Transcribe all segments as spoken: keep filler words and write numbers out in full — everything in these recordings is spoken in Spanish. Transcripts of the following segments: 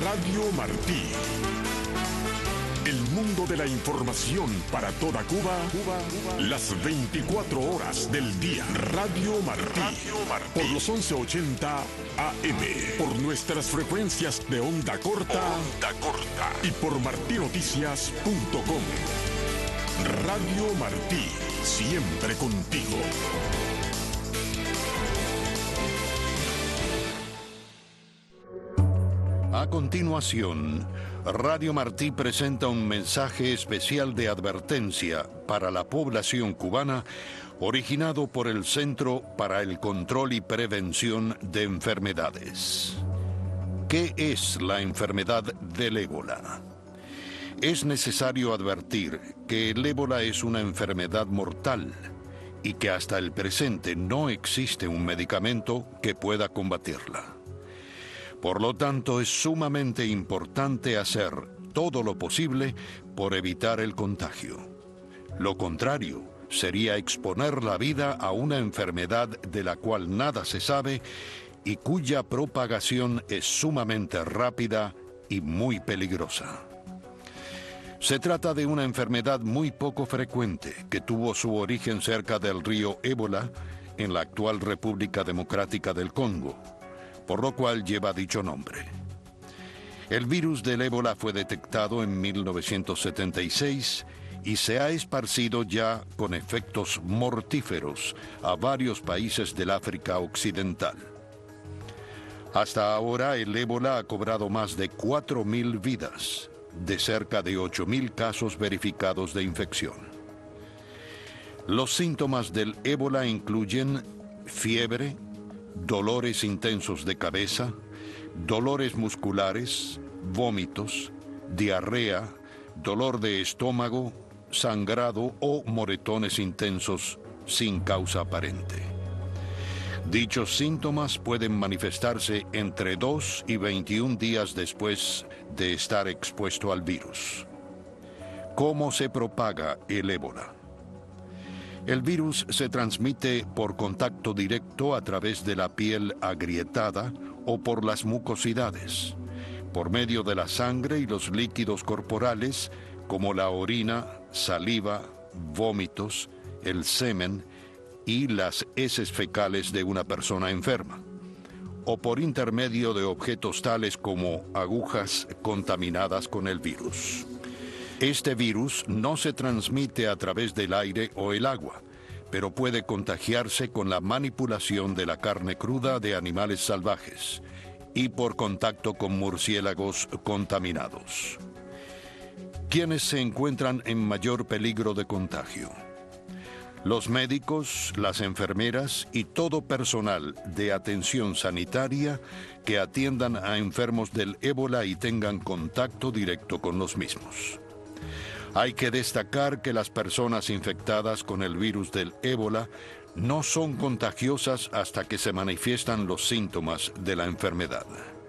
Radio Martí. El mundo de la información para toda Cuba, Cuba, Cuba. Las veinticuatro horas del día. Radio Martí. Radio Martí. Por los once ochenta A M. Por nuestras frecuencias de onda corta. Onda corta. Y por martinoticias punto com. Radio Martí. Siempre contigo. A continuación, Radio Martí presenta un mensaje especial de advertencia para la población cubana, originado por el Centro para el Control y Prevención de Enfermedades. ¿Qué es la enfermedad del ébola? Es necesario advertir que el ébola es una enfermedad mortal y que hasta el presente no existe un medicamento que pueda combatirla. Por lo tanto, es sumamente importante hacer todo lo posible por evitar el contagio. Lo contrario sería exponer la vida a una enfermedad de la cual nada se sabe y cuya propagación es sumamente rápida y muy peligrosa. Se trata de una enfermedad muy poco frecuente que tuvo su origen cerca del río Ébola, en la actual República Democrática del Congo, por lo cual lleva dicho nombre. El virus del ébola fue detectado en mil novecientos setenta y seis y se ha esparcido ya con efectos mortíferos a varios países del África Occidental. Hasta ahora, el ébola ha cobrado más de cuatro mil vidas, de cerca de ocho mil casos verificados de infección. Los síntomas del ébola incluyen fiebre, dolores intensos de cabeza, dolores musculares, vómitos, diarrea, dolor de estómago, sangrado o moretones intensos sin causa aparente. Dichos síntomas pueden manifestarse entre dos y veintiún días después de estar expuesto al virus. ¿Cómo se propaga el ébola? El virus se transmite por contacto directo a través de la piel agrietada o por las mucosidades, por medio de la sangre y los líquidos corporales como la orina, saliva, vómitos, el semen y las heces fecales de una persona enferma, o por intermedio de objetos tales como agujas contaminadas con el virus. Este virus no se transmite a través del aire o el agua, pero puede contagiarse con la manipulación de la carne cruda de animales salvajes y por contacto con murciélagos contaminados. ¿Quiénes se encuentran en mayor peligro de contagio? Los médicos, las enfermeras y todo personal de atención sanitaria que atiendan a enfermos del ébola y tengan contacto directo con los mismos. Hay que destacar que las personas infectadas con el virus del ébola no son contagiosas hasta que se manifiestan los síntomas de la enfermedad.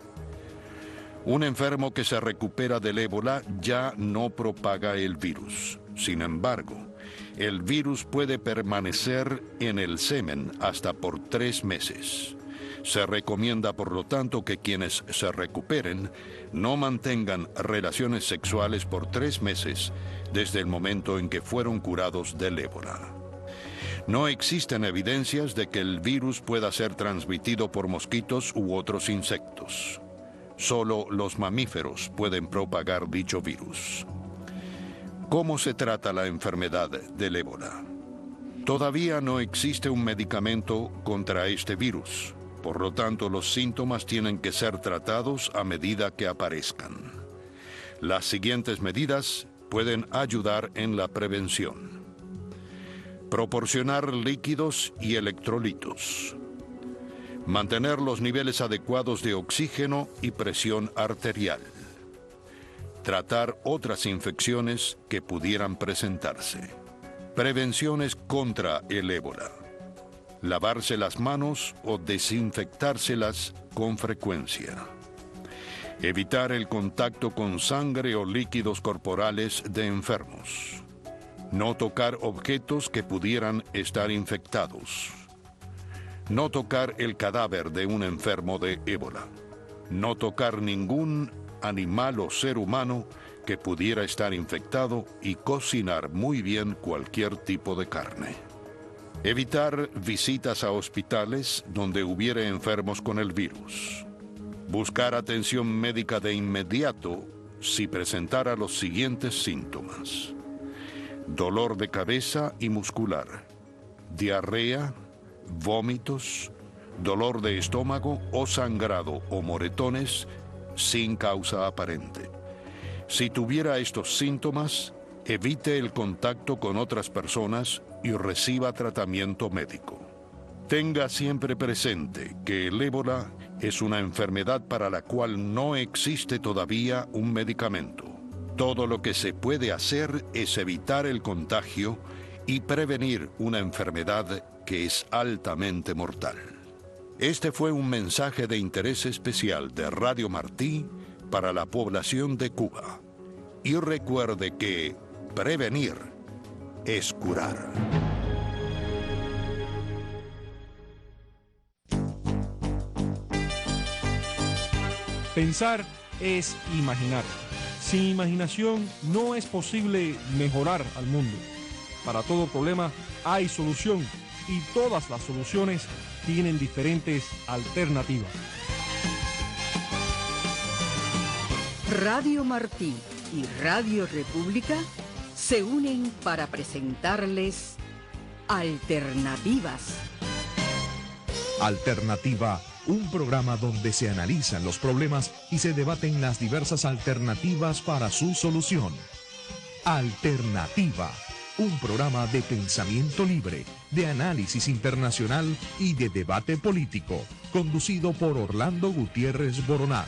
Un enfermo que se recupera del ébola ya no propaga el virus. Sin embargo, el virus puede permanecer en el semen hasta por tres meses. Se recomienda, por lo tanto, que quienes se recuperen no mantengan relaciones sexuales por tres meses desde el momento en que fueron curados del ébola. No existen evidencias de que el virus pueda ser transmitido por mosquitos u otros insectos. Solo los mamíferos pueden propagar dicho virus. ¿Cómo se trata la enfermedad del ébola? Todavía no existe un medicamento contra este virus. Por lo tanto, los síntomas tienen que ser tratados a medida que aparezcan. Las siguientes medidas pueden ayudar en la prevención. Proporcionar líquidos y electrolitos. Mantener los niveles adecuados de oxígeno y presión arterial. Tratar otras infecciones que pudieran presentarse. Prevenciones contra el ébola. Lavarse las manos o desinfectárselas con frecuencia. Evitar el contacto con sangre o líquidos corporales de enfermos. No tocar objetos que pudieran estar infectados. No tocar el cadáver de un enfermo de ébola. No tocar ningún animal o ser humano que pudiera estar infectado y cocinar muy bien cualquier tipo de carne. Evitar visitas a hospitales donde hubiera enfermos con el virus. Buscar atención médica de inmediato si presentara los siguientes síntomas: dolor de cabeza y muscular, diarrea, vómitos, dolor de estómago o sangrado o moretones sin causa aparente. Si tuviera estos síntomas, evite el contacto con otras personas y reciba tratamiento médico. Tenga siempre presente que el ébola es una enfermedad para la cual no existe todavía un medicamento. Todo lo que se puede hacer es evitar el contagio y prevenir una enfermedad que es altamente mortal. Este fue un mensaje de interés especial de Radio Martí para la población de Cuba. Y recuerde que prevenir es curar. Pensar es imaginar. Sin imaginación no es posible mejorar al mundo. Para todo problema hay solución y todas las soluciones tienen diferentes alternativas. Radio Martí y Radio República se unen para presentarles Alternativas. Alternativa, un programa donde se analizan los problemas y se debaten las diversas alternativas para su solución. Alternativa, un programa de pensamiento libre, de análisis internacional y de debate político, conducido por Orlando Gutiérrez Boronat.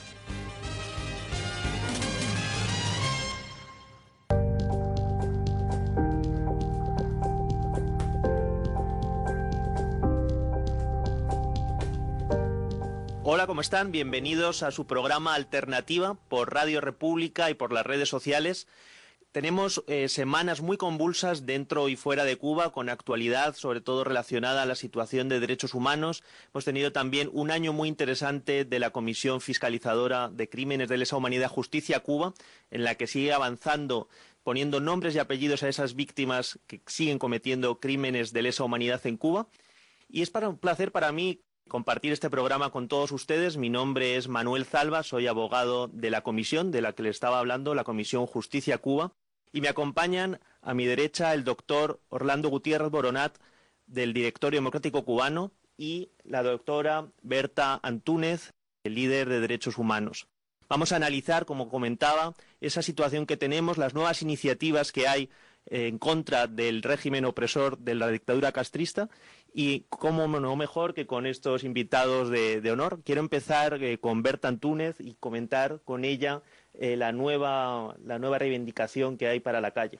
Hola, ¿cómo están? Bienvenidos a su programa Alternativa por Radio República y por las redes sociales. Tenemos eh, semanas muy convulsas dentro y fuera de Cuba, con actualidad, sobre todo relacionada a la situación de derechos humanos. Hemos tenido también un año muy interesante de la Comisión Fiscalizadora de Crímenes de Lesa Humanidad Justicia Cuba, en la que sigue avanzando, poniendo nombres y apellidos a esas víctimas que siguen cometiendo crímenes de lesa humanidad en Cuba. Y es para un placer para mí compartir este programa con todos ustedes. Mi nombre es Manuel Zalba, soy abogado de la comisión de la que les estaba hablando, la Comisión Justicia Cuba, y me acompañan a mi derecha el doctor Orlando Gutiérrez Boronat, del Directorio Democrático Cubano, y la doctora Berta Antúnez, el líder de Derechos Humanos. Vamos a analizar, como comentaba, esa situación que tenemos, las nuevas iniciativas que hay en contra del régimen opresor de la dictadura castrista, y cómo no mejor que con estos invitados de, de honor. Quiero empezar eh, con Berta Antúnez y comentar con ella eh, la nueva la nueva reivindicación que hay para la calle.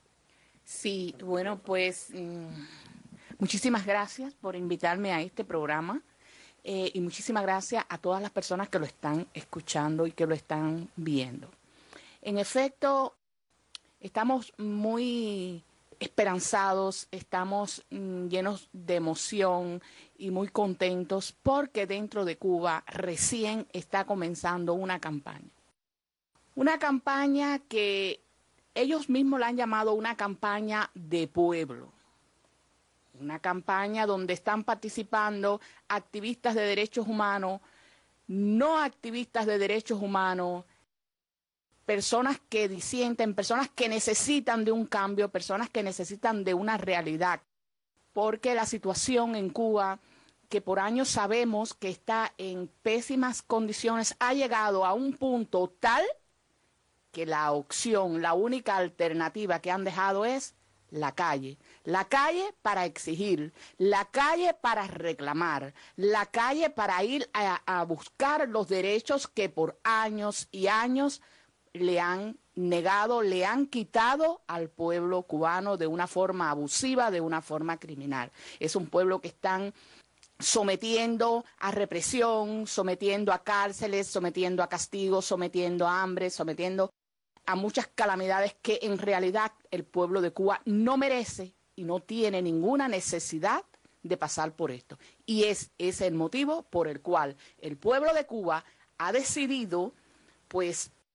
Sí, bueno, pues mmm, muchísimas gracias por invitarme a este programa eh, y muchísimas gracias a todas las personas que lo están escuchando y que lo están viendo. En efecto, estamos muy esperanzados, estamos mm, llenos de emoción y muy contentos porque dentro de Cuba recién está comenzando una campaña. Una campaña que ellos mismos la han llamado una campaña de pueblo. Una campaña donde están participando activistas de derechos humanos, no activistas de derechos humanos, personas que disienten, personas que necesitan de un cambio, personas que necesitan de una realidad, porque la situación en Cuba, que por años sabemos que está en pésimas condiciones, ha llegado a un punto tal que la opción, la única alternativa que han dejado es la calle. La calle para exigir, la calle para reclamar, la calle para ir a, a buscar los derechos que por años y años le han negado, le han quitado al pueblo cubano de una forma abusiva, de una forma criminal. Es un pueblo que están sometiendo a represión, sometiendo a cárceles, sometiendo a castigos, sometiendo a hambre, sometiendo a muchas calamidades que en realidad el pueblo de Cuba no merece y no tiene ninguna necesidad de pasar por esto. Y es ese el motivo por el cual el pueblo de Cuba ha decidido, pues,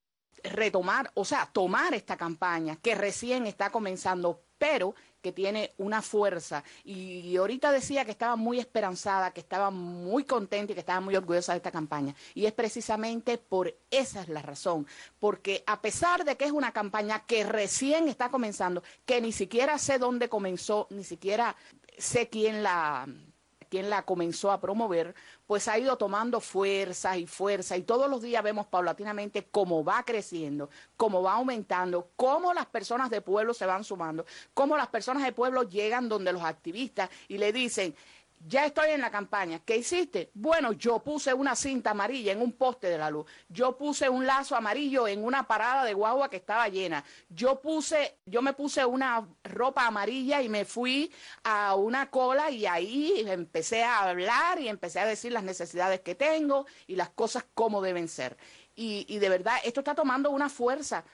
retomar, o sea, tomar esta campaña que recién está comenzando, pero que tiene una fuerza. Y ahorita decía que estaba muy esperanzada, que estaba muy contenta y que estaba muy orgullosa de esta campaña. Y es precisamente por esa es la razón. Porque a pesar de que es una campaña que recién está comenzando, que ni siquiera sé dónde comenzó, ni siquiera sé quién la... quien la comenzó a promover, pues ha ido tomando fuerza y fuerza, y todos los días vemos paulatinamente cómo va creciendo, cómo va aumentando, cómo las personas de pueblo se van sumando, cómo las personas de pueblo llegan donde los activistas y le dicen: ya estoy en la campaña. ¿Qué hiciste? Bueno, yo puse una cinta amarilla en un poste de la luz. Yo puse un lazo amarillo en una parada de guagua que estaba llena. Yo puse, yo me puse una ropa amarilla y me fui a una cola y ahí empecé a hablar y empecé a decir las necesidades que tengo y las cosas como deben ser. Y, y de verdad, esto está tomando una fuerza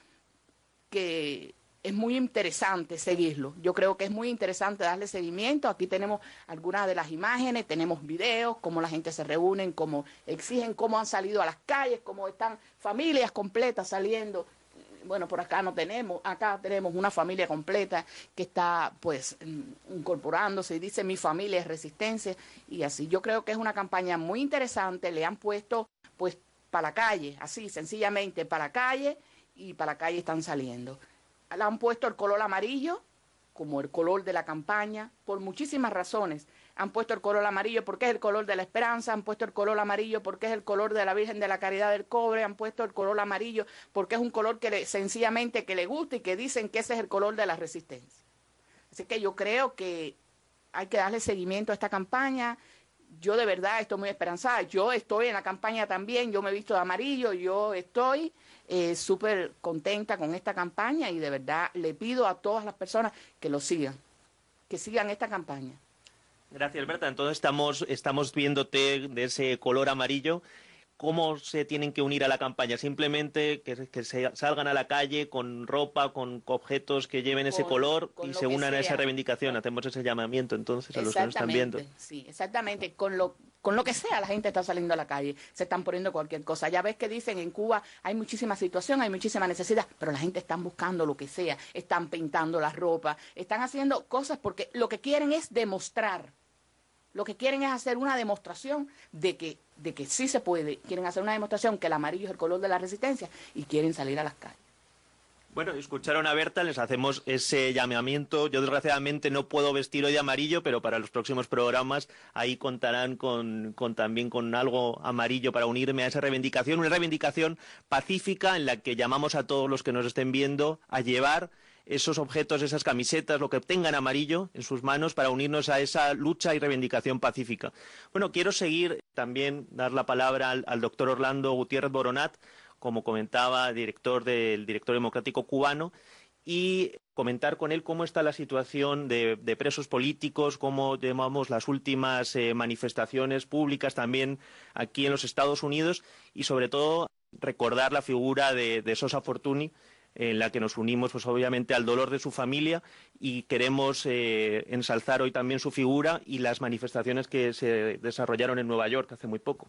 que... es muy interesante seguirlo. Yo creo que es muy interesante darle seguimiento. Aquí tenemos algunas de las imágenes, tenemos videos, cómo la gente se reúne, cómo exigen, cómo han salido a las calles, cómo están familias completas saliendo. Bueno, por acá no tenemos, acá tenemos una familia completa que está pues incorporándose y dice: mi familia es resistencia, y así. Yo creo que es una campaña muy interesante. Le han puesto pues para la calle, así sencillamente para la calle, y para la calle están saliendo. Le han puesto el color amarillo como el color de la campaña por muchísimas razones. Han puesto el color amarillo porque es el color de la esperanza, han puesto el color amarillo porque es el color de la Virgen de la Caridad del Cobre, han puesto el color amarillo porque es un color que le, sencillamente que le gusta y que dicen que ese es el color de la resistencia. Así que yo creo que hay que darle seguimiento a esta campaña. Yo de verdad estoy muy esperanzada. Yo estoy en la campaña también, yo me he visto de amarillo, yo estoy eh, súper contenta con esta campaña y de verdad le pido a todas las personas que lo sigan, que sigan esta campaña. Gracias, Berta. Entonces estamos, estamos viéndote de ese color amarillo. ¿Cómo se tienen que unir a la campaña? Simplemente que, que se salgan a la calle con ropa, con objetos que lleven ese Con- color con y lo se que unan a esa sea. reivindicación. Hacemos ese llamamiento entonces a los que nos están viendo. Sí, exactamente. Con lo, con lo que sea la gente está saliendo a la calle, se están poniendo cualquier cosa. Ya ves que dicen en Cuba hay muchísima situación, hay muchísima necesidad, pero la gente está buscando lo que sea, están pintando la ropa, están haciendo cosas porque lo que quieren es demostrar. Lo que quieren es hacer una demostración de que, de que sí se puede. Quieren hacer una demostración que el amarillo es el color de la resistencia y quieren salir a las calles. Bueno, escucharon a Berta, les hacemos ese llamamiento. Yo desgraciadamente no puedo vestir hoy de amarillo, pero para los próximos programas ahí contarán con, con también con algo amarillo para unirme a esa reivindicación, una reivindicación pacífica en la que llamamos a todos los que nos estén viendo a llevar esos objetos, esas camisetas, lo que tengan amarillo en sus manos para unirnos a esa lucha y reivindicación pacífica. Bueno, quiero seguir también, dar la palabra al, al doctor Orlando Gutiérrez Boronat, como comentaba, director del Directorio Democrático Cubano, y comentar con él cómo está la situación de, de presos políticos, cómo llevamos las últimas eh, manifestaciones públicas también aquí en los Estados Unidos, y sobre todo recordar la figura de, de Sosa Fortuny, en la que nos unimos pues obviamente al dolor de su familia, y queremos eh, ensalzar hoy también su figura y las manifestaciones que se desarrollaron en Nueva York hace muy poco.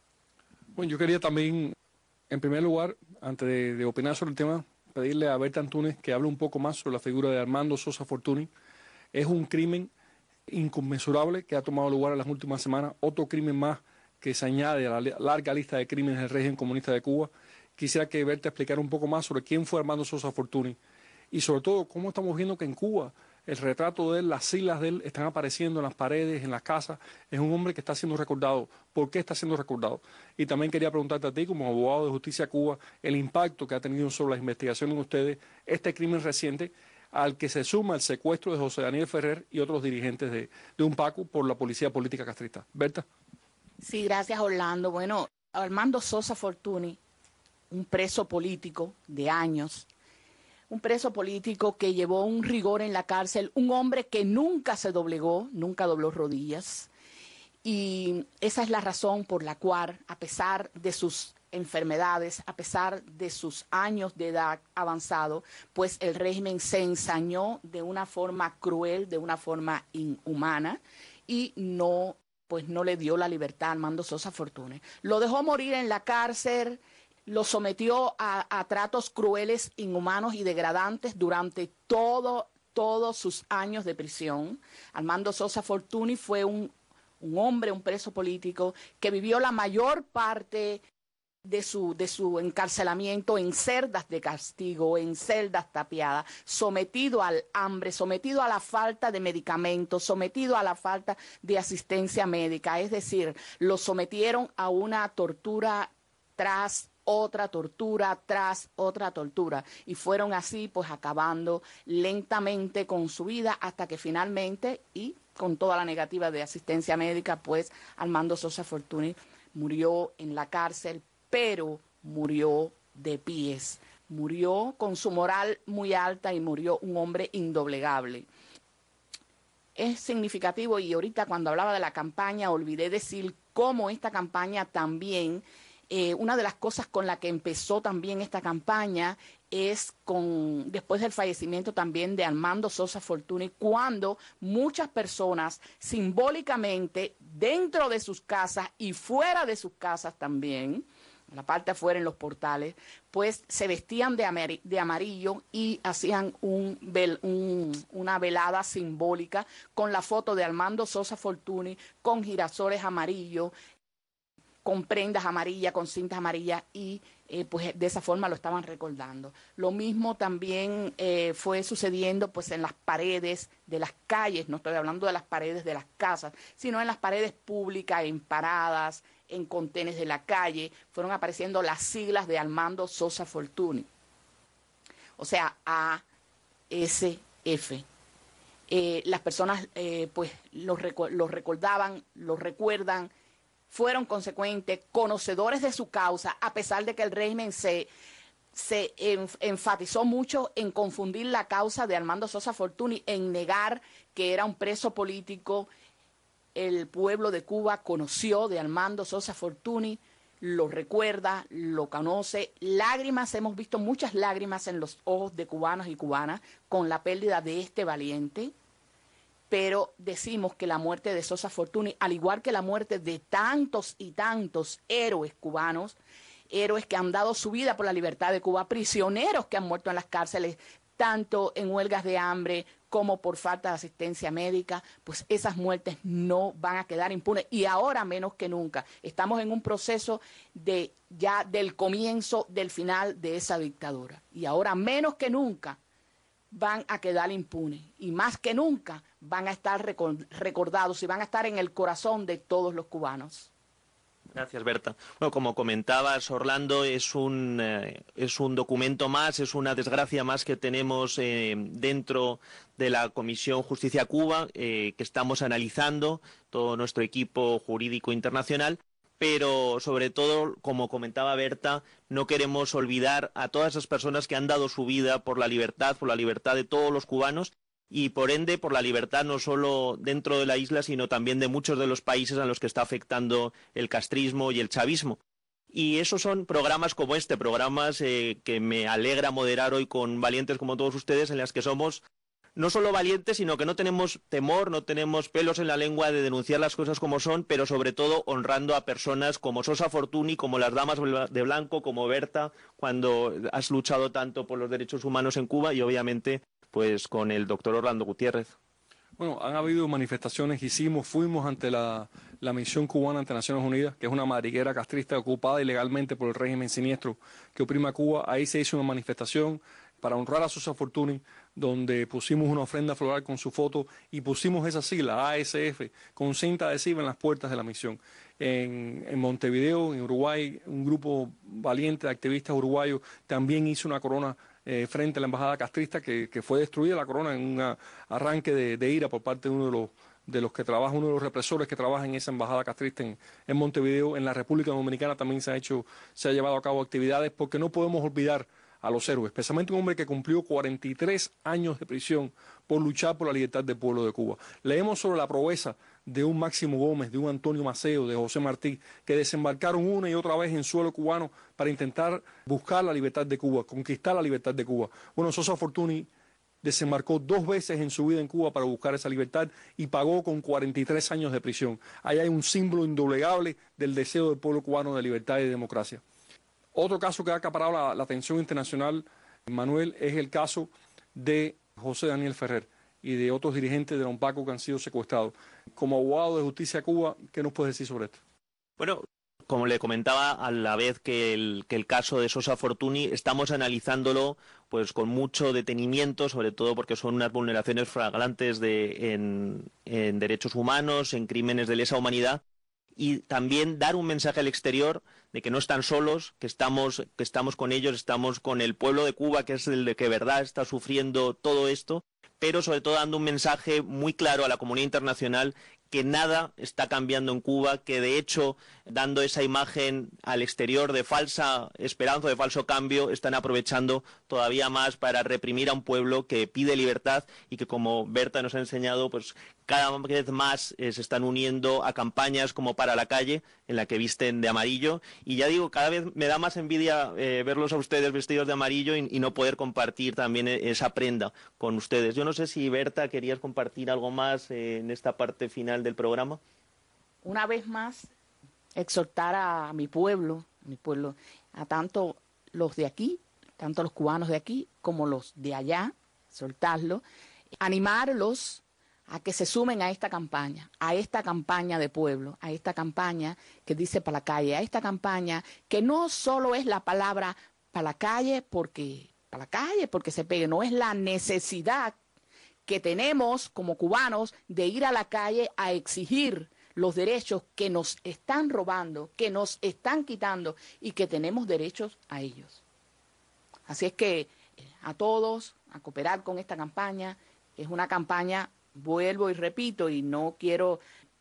Bueno, yo quería también, en primer lugar, antes de, de opinar sobre el tema, pedirle a Berta Antúnez que hable un poco más sobre la figura de Armando Sosa Fortuny. Es un crimen inconmensurable que ha tomado lugar en las últimas semanas, otro crimen más que se añade a la larga lista de crímenes del régimen comunista de Cuba. Quisiera que Berta explicara un poco más sobre quién fue Armando Sosa Fortuny y sobre todo cómo estamos viendo que en Cuba el retrato de él, las siglas de él están apareciendo en las paredes, en las casas. Es un hombre que está siendo recordado. ¿Por qué está siendo recordado? Y también quería preguntarte a ti, como abogado de Justicia Cuba, el impacto que ha tenido sobre las investigaciones de ustedes este crimen reciente, al que se suma el secuestro de José Daniel Ferrer y otros dirigentes de, de un PACU por la policía política castrista. Berta. Sí, gracias, Orlando. Bueno, Armando Sosa Fortuny, un preso político de años, un preso político que llevó un rigor en la cárcel, un hombre que nunca se doblegó, nunca dobló rodillas, y esa es la razón por la cual, a pesar de sus enfermedades, a pesar de sus años de edad avanzado, pues el régimen se ensañó de una forma cruel, de una forma inhumana, y no, pues no le dio la libertad a Armando Sosa Fortuny. Lo dejó morir en la cárcel, lo sometió a, a tratos crueles, inhumanos y degradantes durante todo, todos sus años de prisión. Armando Sosa Fortuny fue un, un hombre, un preso político, que vivió la mayor parte de su, de su encarcelamiento en celdas de castigo, en celdas tapiadas, sometido al hambre, sometido a la falta de medicamentos, sometido a la falta de asistencia médica. Es decir, lo sometieron a una tortura tras otra tortura, tras otra tortura. Y fueron así, pues, acabando lentamente con su vida hasta que finalmente, y con toda la negativa de asistencia médica, pues, Armando Sosa Fortuny murió en la cárcel, pero murió de pies. Murió con su moral muy alta y murió un hombre indoblegable. Es significativo, y ahorita cuando hablaba de la campaña olvidé decir cómo esta campaña también, eh, una de las cosas con la que empezó también esta campaña es con después del fallecimiento también de Armando Sosa Fortuny, cuando muchas personas simbólicamente dentro de sus casas y fuera de sus casas también, en la parte afuera en los portales, pues se vestían de, amar de amarillo y hacían un vel un, una velada simbólica con la foto de Armando Sosa Fortuny, con girasoles amarillos, con prendas amarillas, con cintas amarillas, y eh, pues de esa forma lo estaban recordando. Lo mismo también eh, fue sucediendo pues en las paredes de las calles, no estoy hablando de las paredes de las casas, sino en las paredes públicas, en paradas, en contenes de la calle, fueron apareciendo las siglas de Armando Sosa Fortuny. O sea, A S F. Eh, las personas eh, pues los, recu los recordaban, los recuerdan, fueron consecuentes, conocedores de su causa, a pesar de que el régimen se, se enf enfatizó mucho en confundir la causa de Armando Sosa Fortuny, en negar que era un preso político. El pueblo de Cuba conoció de Armando Sosa Fortuny, lo recuerda, lo conoce. Lágrimas, hemos visto muchas lágrimas en los ojos de cubanos y cubanas con la pérdida de este valiente. Pero decimos que la muerte de Sosa Fortuny, al igual que la muerte de tantos y tantos héroes cubanos, héroes que han dado su vida por la libertad de Cuba, prisioneros que han muerto en las cárceles, tanto en huelgas de hambre como por falta de asistencia médica, pues esas muertes no van a quedar impunes. Y ahora menos que nunca, estamos en un proceso de ya del comienzo del final de esa dictadura. Y ahora menos que nunca van a quedar impunes, y más que nunca van a estar recordados y van a estar en el corazón de todos los cubanos. Gracias, Berta. Bueno, como comentabas, Orlando, es un, eh, es un documento más, es una desgracia más que tenemos eh, dentro de la Comisión Justicia Cuba, eh, que estamos analizando, todo nuestro equipo jurídico internacional. Pero sobre todo, como comentaba Berta, no queremos olvidar a todas esas personas que han dado su vida por la libertad, por la libertad de todos los cubanos y por ende por la libertad no solo dentro de la isla, sino también de muchos de los países a los que está afectando el castrismo y el chavismo. Y esos son programas como este, programas eh, que me alegra moderar hoy con valientes como todos ustedes, en las que somos no solo valientes, sino que no tenemos temor, no tenemos pelos en la lengua de denunciar las cosas como son, pero sobre todo honrando a personas como Sosa Fortuny, como las damas de blanco, como Berta, cuando has luchado tanto por los derechos humanos en Cuba, y obviamente pues con el doctor Orlando Gutiérrez. Bueno, han habido manifestaciones, hicimos, fuimos ante la, la misión cubana ante Naciones Unidas, que es una madriguera castrista ocupada ilegalmente por el régimen siniestro que oprime a Cuba. Ahí se hizo una manifestación para honrar a Sosa Fortuny, donde pusimos una ofrenda floral con su foto y pusimos esa sigla, A S F, con cinta adhesiva en las puertas de la misión. En, en Montevideo, en Uruguay, un grupo valiente de activistas uruguayos también hizo una corona eh, frente a la embajada castrista, que, que fue destruida la corona en un arranque de, de ira por parte de uno de los de los que trabaja, uno de los represores que trabaja en esa embajada castrista en, en Montevideo. En la República Dominicana también se ha hecho, se ha llevado a cabo actividades, porque no podemos olvidar a los héroes, especialmente un hombre que cumplió cuarenta y tres años de prisión por luchar por la libertad del pueblo de Cuba. Leemos sobre la proeza de un Máximo Gómez, de un Antonio Maceo, de José Martí, que desembarcaron una y otra vez en suelo cubano para intentar buscar la libertad de Cuba, conquistar la libertad de Cuba. Bueno, Sosa Fortuny desembarcó dos veces en su vida en Cuba para buscar esa libertad y pagó con cuarenta y tres años de prisión. Ahí hay un símbolo indoblegable del deseo del pueblo cubano de libertad y de democracia. Otro caso que ha acaparado la, la atención internacional, Manuel, es el caso de José Daniel Ferrer y de otros dirigentes de la UNPACO que han sido secuestrados. Como abogado de Justicia de Cuba, ¿qué nos puedes decir sobre esto? Bueno, como le comentaba, a la vez que el, que el caso de Sosa Fortuny, estamos analizándolo pues con mucho detenimiento, sobre todo porque son unas vulneraciones flagrantes de, en, en derechos humanos, en crímenes de lesa humanidad, y también dar un mensaje al exterior de que no están solos, que estamos, que estamos con ellos, estamos con el pueblo de Cuba, que es el de que de verdad está sufriendo todo esto, pero sobre todo dando un mensaje muy claro a la comunidad internacional que nada está cambiando en Cuba, que de hecho, dando esa imagen al exterior de falsa esperanza, de falso cambio, están aprovechando todavía más para reprimir a un pueblo que pide libertad y que, como Berta nos ha enseñado, pues cada vez más eh, se están uniendo a campañas como Para la Calle, en la que visten de amarillo. Y ya digo, cada vez me da más envidia eh, verlos a ustedes vestidos de amarillo y, y no poder compartir también esa prenda con ustedes. Yo no sé si, Berta, querías compartir algo más eh, en esta parte final del programa. Una vez más, exhortar a mi pueblo, mi pueblo, a tanto los de aquí, tanto los cubanos de aquí como los de allá, exhortarlos, animarlos a que se sumen a esta campaña, a esta campaña de pueblo, a esta campaña que dice Para la Calle, a esta campaña que no solo es la palabra para la calle porque, para la calle porque se pegue, no es la necesidad que tenemos como cubanos de ir a la calle a exigir los derechos que nos están robando, que nos están quitando y que tenemos derechos a ellos. Así es que a todos a cooperar con esta campaña. Es una campaña, vuelvo y repito, y no quiero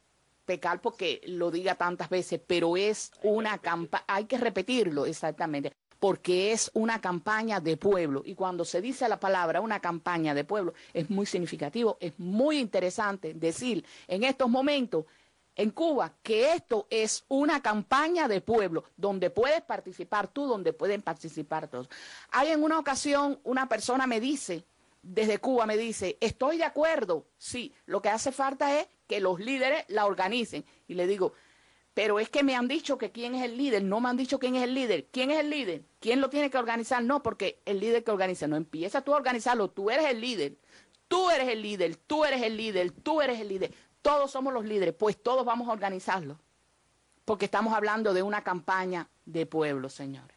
pecar porque lo diga tantas veces, pero es una campaña, hay que repetirlo exactamente, porque es una campaña de pueblo. Y cuando se dice la palabra una campaña de pueblo, es muy significativo, es muy interesante decir en estos momentos en Cuba que esto es una campaña de pueblo, donde puedes participar tú, donde pueden participar todos. Hay en una ocasión una persona me dice, desde Cuba me dice, estoy de acuerdo, sí, lo que hace falta es que los líderes la organicen. Y le digo, pero es que me han dicho que quién es el líder, no me han dicho quién es el líder. ¿Quién es el líder? ¿Quién lo tiene que organizar? No, porque el líder que organiza, no empieza tú a organizarlo, tú eres el líder, tú eres el líder, tú eres el líder, tú eres el líder. Todos somos los líderes, pues todos vamos a organizarlo, porque estamos hablando de una campaña de pueblo, señores.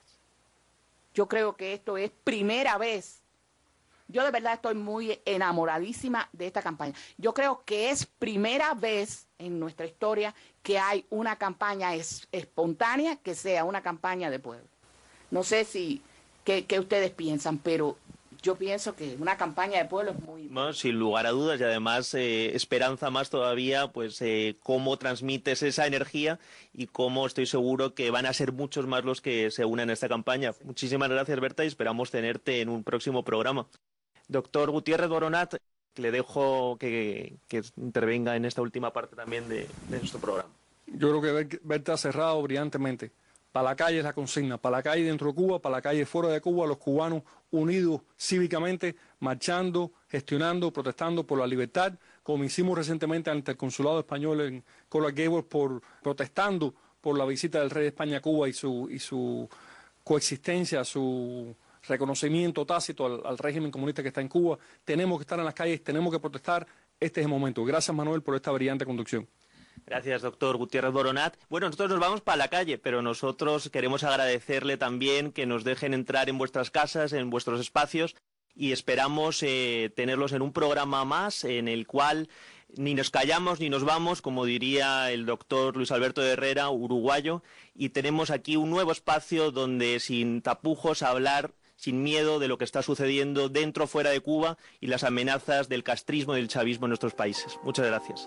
Yo creo que esto es primera vez. Yo de verdad estoy muy enamoradísima de esta campaña. Yo creo que es primera vez en nuestra historia que hay una campaña es, espontánea que sea una campaña de pueblo. No sé si qué, qué ustedes piensan, pero yo pienso que una campaña de pueblo es muy... Bueno, sin lugar a dudas, y además eh, esperanza más todavía, pues eh, cómo transmites esa energía y cómo estoy seguro que van a ser muchos más los que se unan a esta campaña. Muchísimas gracias, Berta, y esperamos tenerte en un próximo programa. Doctor Gutiérrez Boronat, le dejo que, que intervenga en esta última parte también de, de nuestro programa. Yo creo que Berta ha cerrado brillantemente. Para la calle es la consigna, para la calle dentro de Cuba, para la calle fuera de Cuba, los cubanos unidos cívicamente, marchando, gestionando, protestando por la libertad, como hicimos recientemente ante el consulado español en Coral Gables, por protestando por la visita del rey de España a Cuba y su, y su coexistencia, su reconocimiento tácito al, al régimen comunista que está en Cuba. Tenemos que estar en las calles, tenemos que protestar. Este es el momento. Gracias, Manuel, por esta brillante conducción. Gracias, doctor Gutiérrez Boronat. Bueno, nosotros nos vamos para la calle, pero nosotros queremos agradecerle también que nos dejen entrar en vuestras casas, en vuestros espacios, y esperamos eh, tenerlos en un programa más en el cual ni nos callamos ni nos vamos, como diría el doctor Luis Alberto Herrera, uruguayo, y tenemos aquí un nuevo espacio donde sin tapujos hablar sin miedo de lo que está sucediendo dentro o fuera de Cuba y las amenazas del castrismo y del chavismo en nuestros países. Muchas gracias.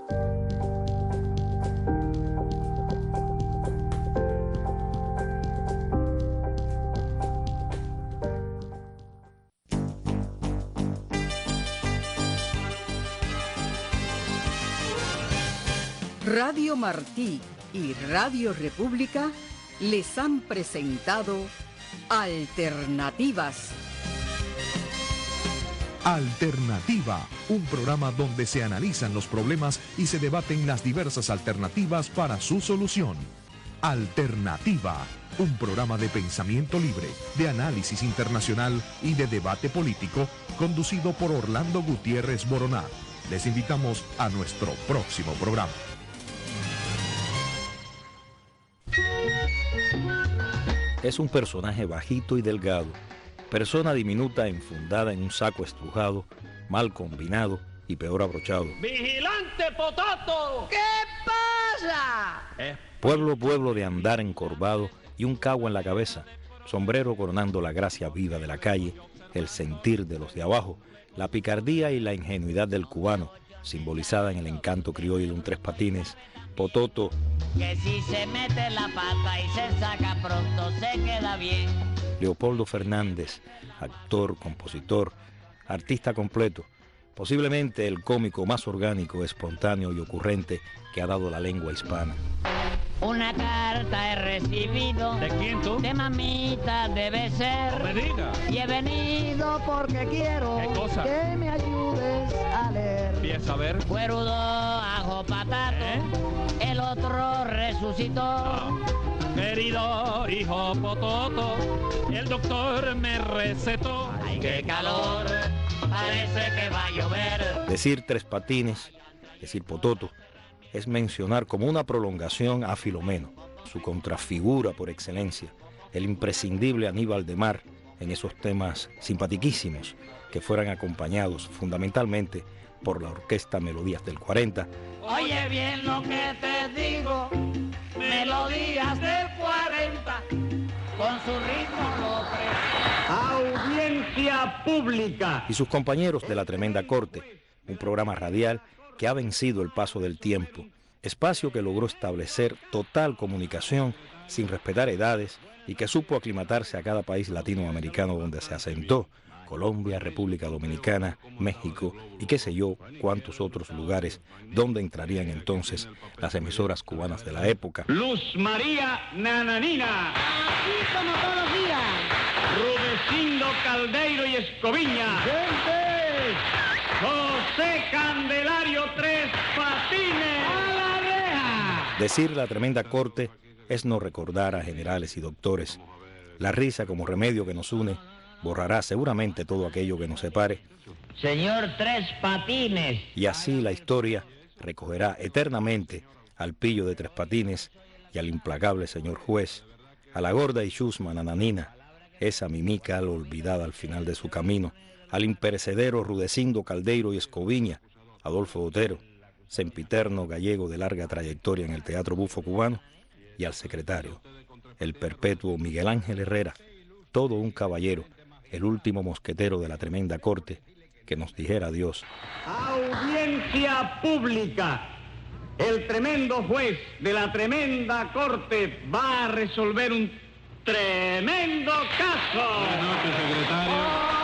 Radio Martí y Radio República les han presentado Alternativas. Alternativa, un programa donde se analizan los problemas y se debaten las diversas alternativas para su solución. Alternativa, un programa de pensamiento libre, de análisis internacional y de debate político, conducido por Orlando Gutiérrez Boroná. Les invitamos a nuestro próximo programa. Es un personaje bajito y delgado, persona diminuta enfundada en un saco estrujado, mal combinado y peor abrochado. ¡Vigilante Potato! ¿Qué pasa? Eh. Pueblo, pueblo de andar encorvado y un cagua en la cabeza, sombrero coronando la gracia viva de la calle, el sentir de los de abajo, la picardía y la ingenuidad del cubano, simbolizada en el encanto criollo de un tres patines, Pototo. Que si se mete la pata y se saca pronto se queda bien. Leopoldo Fernández, actor, compositor, artista completo, posiblemente el cómico más orgánico, espontáneo y ocurrente que ha dado la lengua hispana. Una carta he recibido. ¿De quién tú? De mamita debe ser. No me digas. Y he venido porque quiero. ¿Qué cosa? Que me ayudes a leer. Empieza a ver. Cuerudo, ajo, patato. ¿Eh? El otro resucitó. No. Querido hijo Pototo, el doctor me recetó. Ay, qué calor, parece que va a llover. Decir tres patines, decir Pototo, es mencionar como una prolongación a Filomeno, su contrafigura por excelencia, el imprescindible Aníbal de Mar en esos temas simpatiquísimos que fueran acompañados fundamentalmente por la orquesta Melodías del cuarenta. Oye bien lo que te digo, Melodías del cuarenta, con su ritmo lo pre... Audiencia pública. Y sus compañeros de La Tremenda Corte, un programa radial que ha vencido el paso del tiempo, espacio que logró establecer total comunicación sin respetar edades y que supo aclimatarse a cada país latinoamericano donde se asentó, Colombia, República Dominicana, México y qué sé yo cuántos otros lugares donde entrarían entonces las emisoras cubanas de la época. Luz María Nananina. Así como todos los días. Rudecindo Caldeiro y Escoviña. ¡Gente! José Candelario Tres Patines. ¡A la reja! Decir La Tremenda Corte es no recordar a generales y doctores. La risa como remedio que nos une borrará seguramente todo aquello que nos separe. Señor Tres Patines. Y así la historia recogerá eternamente al pillo de Tres Patines y al implacable señor juez, a la gorda y chusma Nananina, esa mimica olvidada al final de su camino, al imperecedero Rudecindo Caldeiro y Escoviña, Adolfo Otero, sempiterno gallego de larga trayectoria en el teatro bufo cubano, y al secretario, el perpetuo Miguel Ángel Herrera, todo un caballero, el último mosquetero de La Tremenda Corte, que nos dijera adiós. Audiencia pública. El tremendo juez de La Tremenda Corte va a resolver un tremendo caso. Buenas noches, secretario.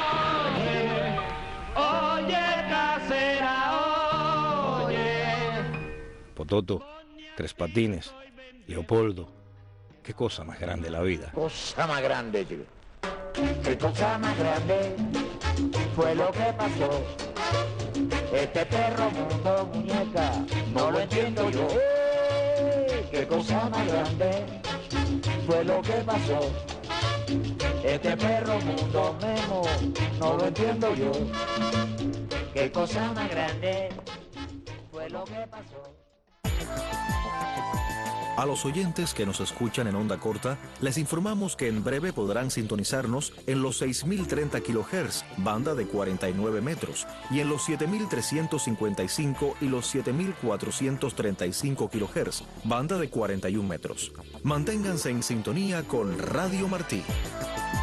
Oye, oye, casera, oye. Pototo, Tres Patines, Leopoldo, qué cosa más grande la vida. Cosa más grande, chico. Qué cosa más grande fue lo que pasó. Este perro mundo muñeca, no lo entiendo yo. ¡Eh! Qué cosa más grande fue lo que pasó. Este perro mundo memo, no lo entiendo yo. Qué cosa más grande fue lo que pasó. A los oyentes que nos escuchan en onda corta, les informamos que en breve podrán sintonizarnos en los seis mil treinta kilohertz, banda de cuarenta y nueve metros, y en los siete mil trescientos cincuenta y cinco y los siete mil cuatrocientos treinta y cinco kilohertz, banda de cuarenta y un metros. Manténganse en sintonía con Radio Martí.